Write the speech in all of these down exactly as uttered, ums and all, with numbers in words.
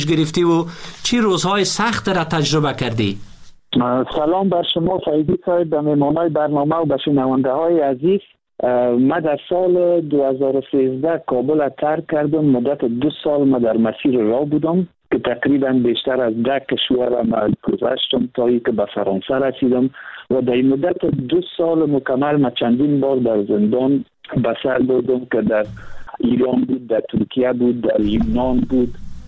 گرفتی و چی روزهای سخت را تجربه کردی؟ سلام بر شما فیضی صاحب، به مهمانای برنامه و به شنونده های عزیز. من در سال دو هزار و سیزده کابل را ترک کردم. مدت دو سال من در مسیر راه بودم که تقریبا بیشتر از ده کشور من گذشتم تا اینکه به فرانسه رسیدم و در این مدت دو سال مکمل من چندین بار در زندان به سر بردم که در ایران بود، در ترکیه بود، در یونان بود،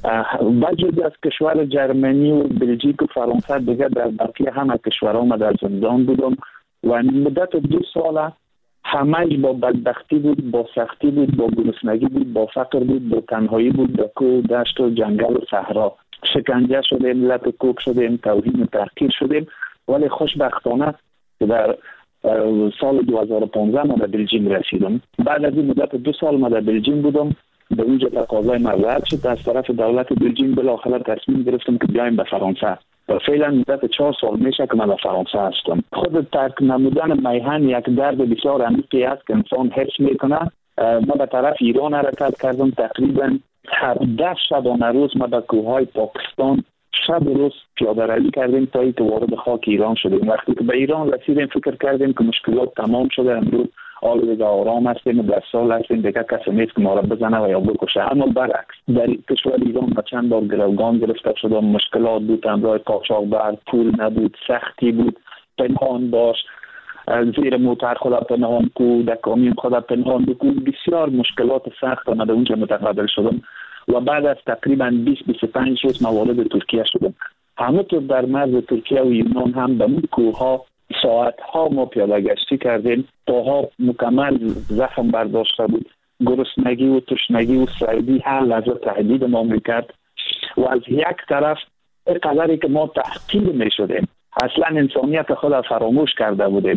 بجز از کشور جرمنی و بلژیک و فرانسه دیگه در باقی همه کشورها ما در زندان بودم و مدت دو ساله همه با بدبختی بود، با سختی بود، با گرسنگی بود، با فقر بود، با تنهایی بود، با کوه دشت و جنگل و صحرا شکنجه شدیم، لط کوک شدیم، توهین و تحقیر شدیم. ولی خوشبختانه در سال دو هزار و پانزده ما در بلژیم رسیدم. بعد از این مدت دو سال ما در بلژیم بودم، به اونجا تقاضای من رد شد از طرف دولت بلژیم. بالاخره تصمیم گرفتم که بیایم به فرانسه و فعلا مدت چهار سال میشه که من در فرانسه هستم. خود ترک نمودن میهن یک درد بسیار عمیقی است که انسان حس میکنه. ما به طرف ایران حرکت کردم، تقریبا هفده شبانه روز ما به کوههای پاکستان شب و روز پیاده روی کردیم تا اینکه وارد خاک ایران شدیم. وقتی که به ایران رسیدیم فکر کردیم که مشکلات تمام شده، امروز حال دیگه آرام هستیم، در سال هستیم، دیگه کسی نیست که ما را بزنه و یا بکشه. اما برعکس در کشور ایران با چند بار گروگان گرفته شدم، مشکلات بود، همراه قاچاقبر، پول نبود، سختی بود، پنهان باش، زیر موتر خدا پنهان کو، در کامیون خدا پنهان کو، بسیار مشکلات سخت آمده اونجا متقابل شدم و بعد از تقریبا بیست بیست و پنج روز ما وارد ترکیه شدم. همونطور در مرز ترکیه و یونان هم به اون کوهها ساعت ها ما پیاده گشتی کردیم، پاها مکمل زخم برداشته بود، گرسنگی و تشنگی و سردی هر لحظه تهدید ما میکرد و از یک طرف قدری که ما تحقیر میشدیم، اصلا انسانیت خود فراموش کرده بودیم،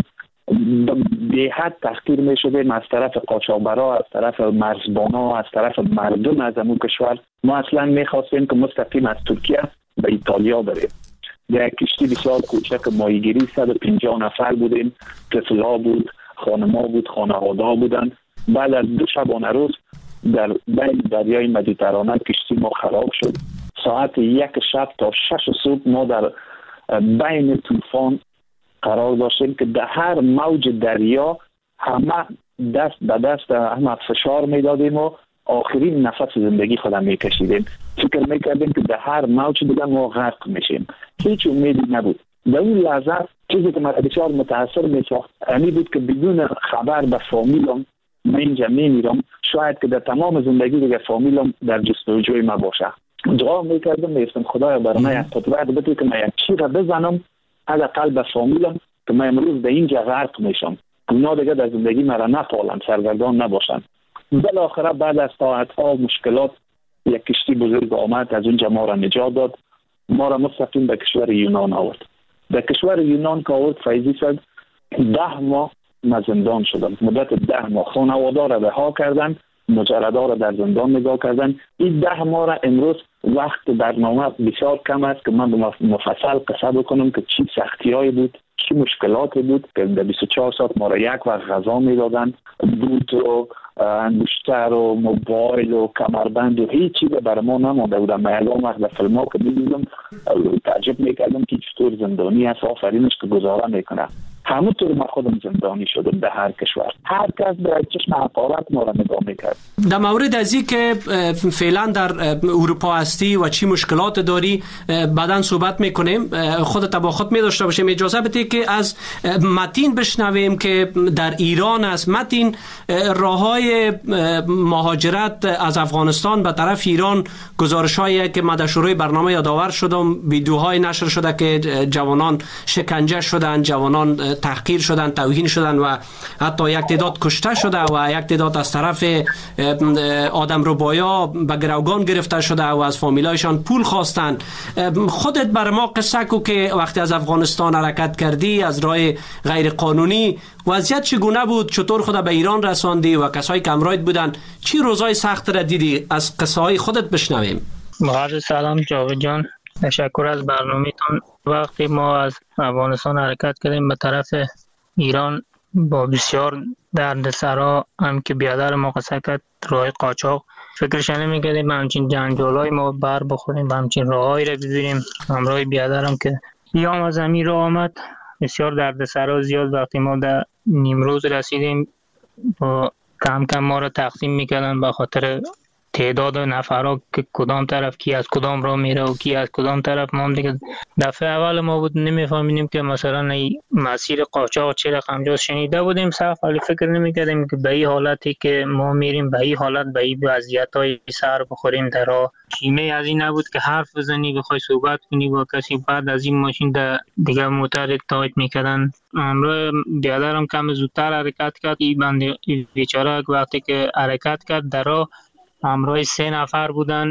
به حد تحقیر میشدیم از طرف قاچاقبرا، از طرف مرزبانا، از طرف مردم از امون کشور. ما اصلا میخواستیم که مستقیم از ترکیه به ایتالیا بریم. در کشتی بسیار کوچک ماهیگیری صد و پنجاه نفر بودیم، طفل‌ها بود، خانم‌ها بود، خانواده‌ها بودن. بعد از دو شبانه روز در بین دریای مدیترانه کشتی ما خراب شد. ساعت یک شب تا شش صبح ما در بین طوفان قرار داشتیم که در هر موج دریا همه دست به دست همه فشار میدادیم و آخرین نفس زندگی خودم میکشیدیم. فکر میکردیم که در هر موج دیگه ما غرق میشیم. هیچ امیدی نبود. در اون لحظه چیزی که من بسیار متاثر میساخت امی بود که بدون خبر به فامیلم من اینجا میمیرم، شاید که در تمام زندگی دیگه فامیلم در جستجوی ما باشه. دعا میکردم، میگفتم خدایا برای من یک قدرت بده که من یک چیز بزنم حداقل به فامیلم که من امروز در اینجا غرق میشم، اونا دیگه در زندگی مرا نپالن، سرگردان نباشن. بالاخره بعد از ساعت‌ها مشکلات یک کشتی بزرگ آمد، از اونجا ما را نجات داد، ما را مستقیم به کشور یونان آورد. در کشور یونان که آورد فیضی صد ده ماه من زندان شدم. مدت ده ماه خانواده را رها کردن، مجردا را در زندان نگاه کردن. این ده ماه را امروز وقت برنامه بسیار کم است که من مفصل قصه بکنم که چی سختی‌هایی بود، چی مشکلاتی بود که در بیست و چهار ساعت ما را یک وقت غذا میدادن، دود و انگشتر و موبایل و کمربند و هیچ چیز برای ما نمانده بود. من الان وقت در فیلم ها که می‌دیدم تعجب میکردم که چطور زندانی هست، آفرینش که گزاره میکنه. همونطور ما خودم زندانی شدم در هر کشور. هر کس به چشم حقارت ما را نگاه میکرد. در مورد از این که فعلا در اروپا هستی و چی مشکلات داری بعداً صحبت میکنیم، خودت با خود میداشته باشیم. اجازه بده که از متین بشنویم که در ایران است. متین، راههای مهاجرت از افغانستان به طرف ایران، گزارش‌هایی که ما در شروع برنامه یادآور شدم، ویدیوهای نشر شده که جوانان شکنجه شدند، جوانان تحقیر شدند، توهین شدند و حتی یک تعداد کشته شده و یک تعداد از طرف آدم ربایا به گروگان گرفته شده و از فامیلایشان پول خواستند. خودت بر ما قصه کو که وقتی از افغانستان حرکت کردی از راه غیر قانونی، وضعیت چگونه بود؟ چطور خود به ایران رساندی و کسایی که همراهت بودن چی روزای سخت را دیدی؟ از قصه های خودت بشنویم. عرض سلام جاوید جان، تشکر از برنامه‌تون. وقتی ما از افغانستان حرکت کردیم به طرف ایران با بسیار دردسرا هم که بیادر ما قصه کرد، راه قاچاق فکرش نمی‌کردیم همچین جنجالای ما بر بخوریم، همچین راههایی را ببینیم. همراه بیادرم که یام از امیر راه آمد، بسیار دردسرا زیاد. وقتی ما در نیمروز رسیدیم با کم کم ما را تقسیم میکردن به خاطر تعداد نفرها که کدام طرف کی از کدام راه میره و کی از کدام طرف. ما هم دیگه دفعه اول ما بود نمیفهمیدیم که مثلا این مسیر قاچاق چه رقم جاست. شنیده بودیم صرف، ولی فکر نمیکردیم که به این حالتی که ما میریم به این حالت، به این وضعیت‌های سر بخوریم در راه. شیمه از این نبود که حرف بزنی بخوای صحبت کنی با کسی. بعد از این ماشین ده دیگه موتر تایت میکردن. امروز بیادرم کم زودتر حرکت کرد. این بنده بیچاره وقتی که حرکت کرد در راه همراه سه نفر بودن.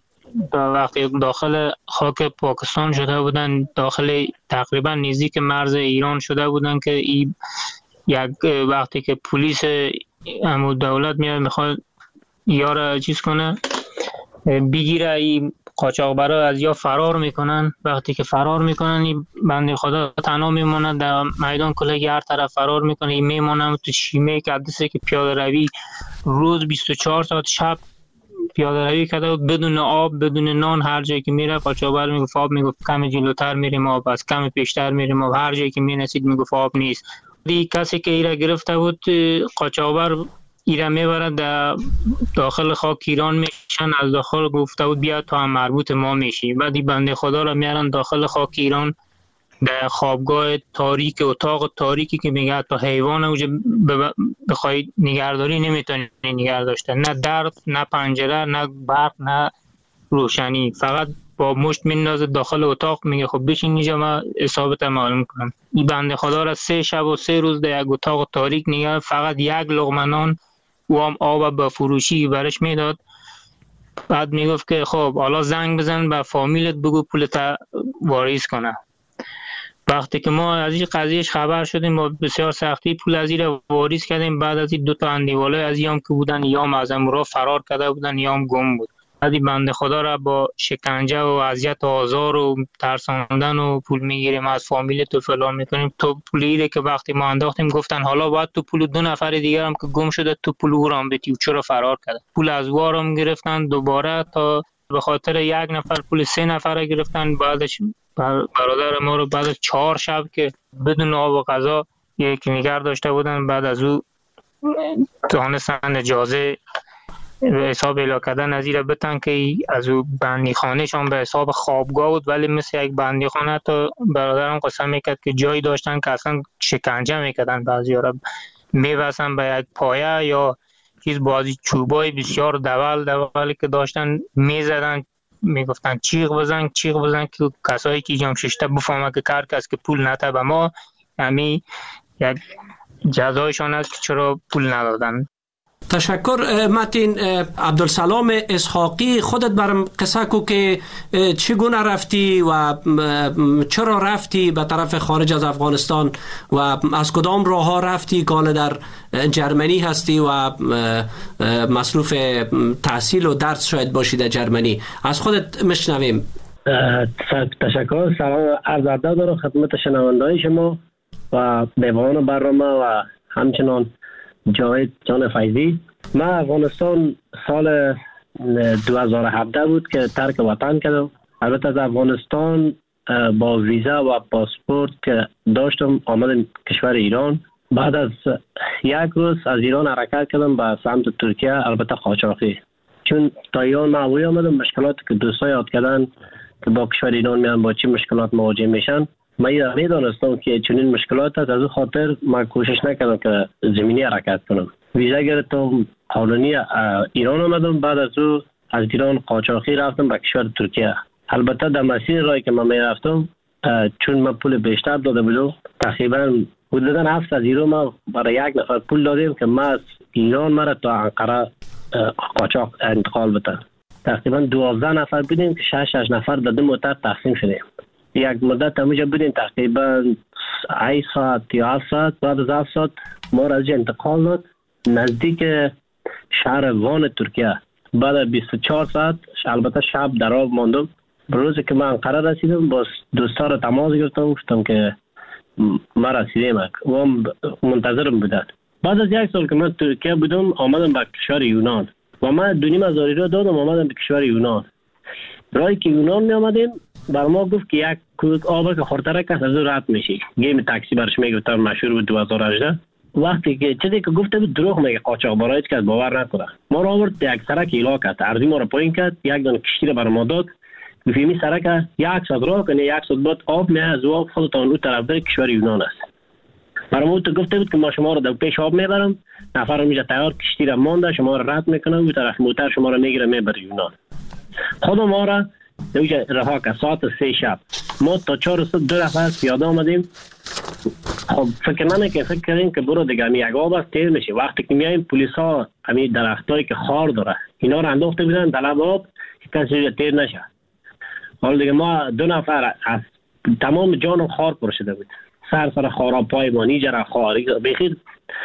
وقتی داخل خاک پاکستان شده بودن، داخل تقریبا نزدیک مرز ایران شده بودن که این یک وقتی که پلیس امو دولت میاد میخواد یارو چیز کنه بگیره، این قاچاقبرا از یا فرار میکنن. وقتی که فرار میکنن این بنده خدا تنها میمونه در میدان کلگی، هر طرف فرار میکنه. این میمونه تو شیمه که عدسه که پیاده روی روز بیست و چهار ساعت شب پیاده روی کرده و بدون آب بدون نان. هر جایی که میره قاچاقبر میگفت آب، میگفت کم جلوتر میریم آب، از کم پیشتر میریم آب. هر جایی که میرسید میگفت آب نیست. دی کسی که ایره گرفته بود قاچاقبر ایره میبرد در داخل خاک ایران میشن. از داخل گفته بود بیا تو هم مربوط ما میشی. بعدی بنده خدا را میارن داخل خاک ایران در خوابگاه تاریک، اتاق تاریکی که میگه تا حیوان اوج بخوای نگهداری نمیتونی نگه داشته. نه در، نه پنجره، نه برق، نه روشنی. فقط با مشت میندازه داخل اتاق، میگه خب بشین اینجا ما حسابت معلوم کنم. این بنده خدا را سه شب و سه روز در یک اتاق تاریک نگه، فقط یک لقمه نان و هم آب به فروشی برش میداد. بعد میگفت که خب حالا زنگ بزن به فامیلت بگو پولت واریز کنه. وقتی که ما از این قضیهش خبر شدیم با بسیار سختی پول از این واریز کردیم. بعد از این دو تا اندیواله از یام که بودن، یام از امورا فرار کرده بودن، یام گم بود. بعد بنده خدا را با شکنجه و اذیت و آزار و ترساندن و پول میگیریم از فامیل تو فلان میکنیم. تو پولی که وقتی ما انداختیم گفتن حالا باید تو پول دو نفر دیگر هم که گم شده تو پول او را بدی و چرا فرار کرده. پول از وارم گرفتن دوباره تا به خاطر یک نفر پول سه نفر گرفتن. بعدش برادر ما رو بعد از چهار شب که بدون آب و غذا یک نگار داشته بودن، بعد از او تونستن اجازه به حساب اعلام کردن از این بتن که از او بندی خانه شان به حساب خوابگاه بود، ولی مثل یک بندی خانه. تا برادرم قسم میکرد که جایی داشتن که اصلا شکنجه میکردن، بعضی ها میبسن به یک پایه یا چیز بازی چوبای بسیار دول دولی که داشتن میزدن، میگفتن چیغ بزن چیغ بزن که کسایی که جام ششته بفهمه که کار کس که پول نده به ما، همین یک جزایشان است که چرا پول ندادن. تشکر متین. عبدالسلام اسحاقی، خودت برام قصه کو که چگونه رفتی و چرا رفتی به طرف خارج از افغانستان و از کدام راه ها رفتی که حالا در جرمنی هستی و مصروف تحصیل و درس شاید باشی در جرمنی. از خودت مشنویم. تشکر. سلام عرض ادب دارم خدمت شنونده‌های شما و میهمان برنامه و همچنان جاوید جان فیضی. من افغانستان سال دو هزار و هفده بود که ترک وطن کردم. البته از افغانستان با ویزا و پاسپورت که داشتم آمدم کشور ایران. بعد از یک روز از ایران حرکت کردم به سمت ترکیه، البته قاچاقی. چون تا ایران من اوی آمدم، مشکلاتی که دوستای یاد کردن که با کشور ایران میان با چی مشکلات مواجه میشن من میدانستم که چنین مشکلات هست. از اون خاطر من کوشش نکردم که زمینی حرکت کنم. ویزا گرفتم، قانونی ایران آمدم. بعد از او از ایران قاچاقی رفتم به کشور ترکیه. البته در مسیر راهی که من میرفتم چون من پول بیشتر داده بودم، تقریبا حدودا هفت از ایران ما برای یک نفر پول دادیم که ما از ایران مرا تا انقره قاچاق انتقال بده. تقریبا دوازده نفر بودیم که شش شش نفر در دو موتر تقسیم شدیم. یک مدت همونجا بودیم تقریبا هشت ساعت یا هفت ساعت. بعد از هفت ساعت ما را از انتقال داد نزدیک شهر وان ترکیه. بعد از بیست و چهار ساعت البته شب در آب ماندم. روزی که من انقره رسیدم با دوستا را تماس گرفتم، گفتم که ما رسیدیم و هم منتظرم بودن. بعد از یک سال که من ترکیه بودم آمدم به کشور یونان. و من دو نیم هزار یورو دادم آمدم به کشور یونان. برای که یونان می آمدیم بر ما گفت که یک کودک آب که خورتره کس از او رد میشی. گیم تاکسی برش میگفتن مشهور بود دو هزار و هجده. وقتی که چیزی که گفته بود دروغ میگه، قاچاقبرا هیچ کس باور نکنه. ما را آورد یک سرک ایلا کرد، ارزی ما را پایین کرد، یک دانه کشتی را بر ما داد. گفتیم سرک یک ساعت راه کنی، یک ساعت بعد آب میاد از آب خودتان اون طرف در کشور یونان است. برای ما تو گفته بود که ما شما را در پیش آب میبرم، نفر میشه تیار کشتی را مانده شما را رد میکنه و طرف موتر شما را میگیره میبره یونان. خود ما را دوجه رها که ساعت سه شب ما تا چهار صبح دو نفر پیاده آمدیم. خب فکر نمی که فکر کردیم که برو دیگه می یک آب است تیر میشه. وقتی که میایم پلیس ها همین درختایی که خار داره اینا رو انداخته بودن در لب آب که کسی تیر نشه. حالا دیگه ما دو نفر از تمام جانم خار پر شده بود، سر سر خارا پای ما نیجره خار بخیر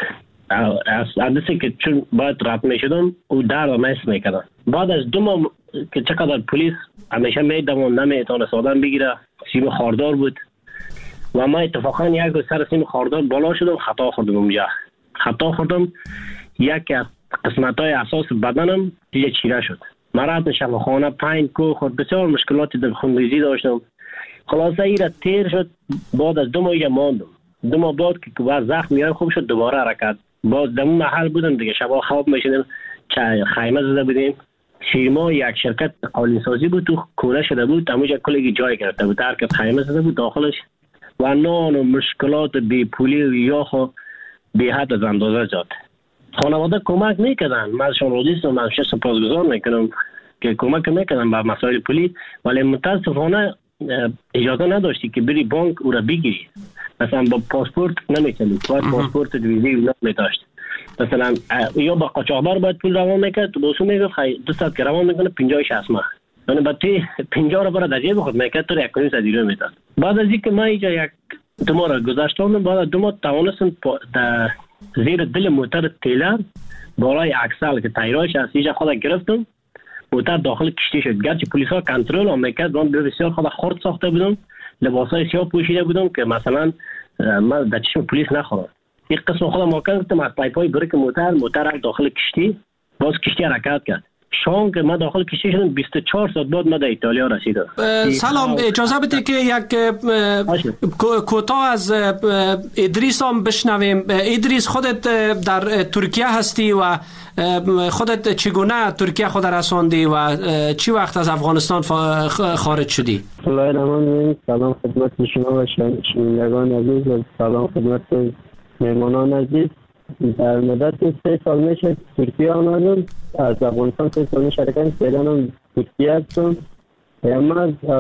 از عدسی که چون باید رد میشدم او درد مس میکردم. بعد از دو ماه که چقدر پلیس همیشه میدم و نمیتونه سادم بگیره، سیم خاردار بود و ما اتفاقا یک روز سر سیم خاردار بالا شدم، خطا خوردم اونجا. خطا خوردم یک از قسمت های اساس بدنم دیگه چیره شد. من رفت شفا خانه پنج کو خود بسیار مشکلاتی در خونریزی داشتم. خلاصه ایره تیر شد. بعد از دو ماه ماندم. دو ماه بعد که بعد زخم میاد خوب شد دوباره حرکت. باز در اون محل بودم دیگه، شبا خواب میشدیم، چای خیمه زده بودیم. شیرما یک شرکت قالین سازی بود تو کوره شده بود، تموجه کلی جای گرفته بود، هر خیمه زده بود داخلش و نان و مشکلات بی پولی و یاخو بی حد از اندازه جات. خانواده کمک میکردن، من ازشون راضی ام، من سپاسگزار میکنم که کمک میکردن به مسائل پولی، ولی متاسفانه اجازه نداشتی که بری بانک او را بگیری. مثلا با پاسپورت نمیتونی، باید پاسپورت ویزی اونا میداشت. مثلا یا با قاچاقبر باید پول روان میکرد، تو بوسو میگفت دوستت که روان میکنه پنجاه شصت ماه، یعنی بعد توی پنجاه رو برای در جیب خود میکرد تو یک کنیم صدیرو میداد. بعد از اینکه ما اینجا یک دو ماه را گذاشتم، بعد از دو ماه توانستم در زیر دل موتر تیلر بالای اکسل که تایرایش هست اینجا خود گرفتم، موتر داخل کشتی شد. گرچه پلیس ها کنترل هم میکرد، من بسیار خود خرد ساخته بودم، لباس های سیاه پوشیده بودم که مثلا من در چشم پلیس نخورم. یک قسم خودم واقعا گفتم از پایپ های بریک موتر موتر داخل کشتی، باز کشتی حرکت کرد. شام که ما داخل کشتی شدم بیست و چهار ساعت بعد ما در ایتالیا رسیدم. سلام، اجازه بده که یک کوتاه از ادریس هم بشنویم. ادریس، خودت در ترکیه هستی و خودت چگونه ترکیه خود رساندی و چی وقت از افغانستان خارج شدی؟ سلام خدمت شما و شنوندگان عزیز و سلام خدمت مهمانان عزیز. در مدت سه سال میشه ترکیه آمدم، از افغانستان سه سال میشه حرکت کردم، ترکیه هستم.